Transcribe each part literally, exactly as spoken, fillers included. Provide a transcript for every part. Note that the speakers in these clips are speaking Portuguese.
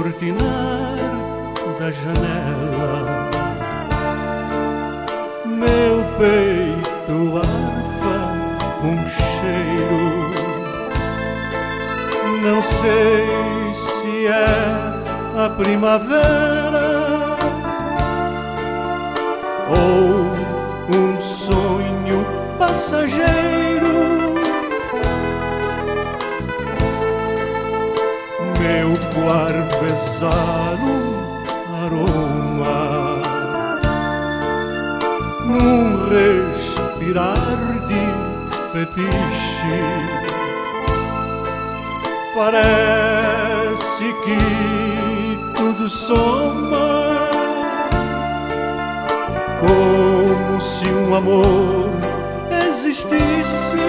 descortinar da janela. Meu peito arfa um cheiro, não sei se é a primavera ou um sonho passageiro. Meu corpo exala um aroma num respirar de fetiche. Parece que tudo soma, como se um amor existisse.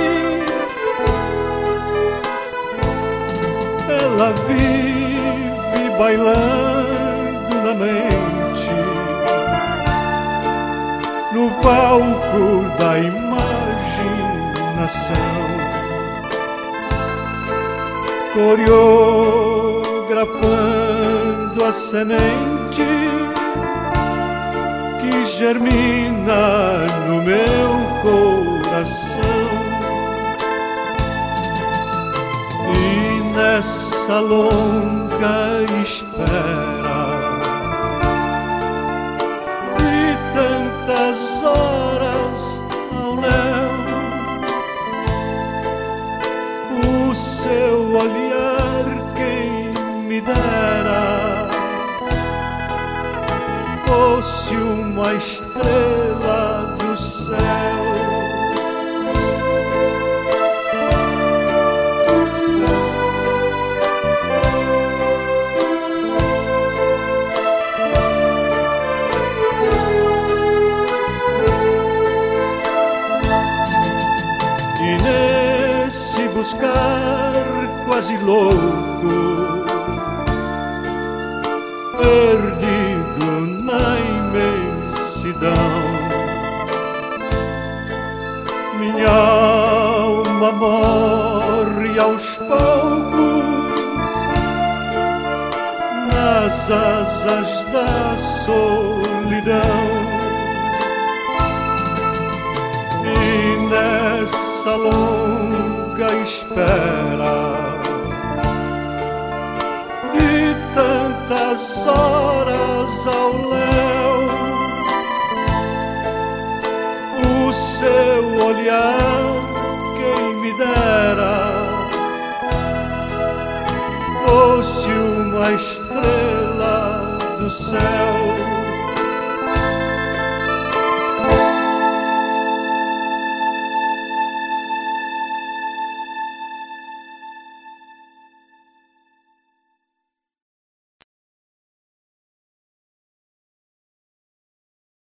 Ela vive bailando na mente, no palco da imaginação, coreografando a semente que germina no meu coração. E nessa longa espera de tantas horas ao léu, o seu olhar quem me dera fosse uma estrela do céu. E nesse buscar quase louco, perdido na imensidão, minha alma morre aos poucos nas asas da solidão. E nessa longa espera de tantas horas ao léu, o seu olhar quem me dera fosse uma estrela do céu.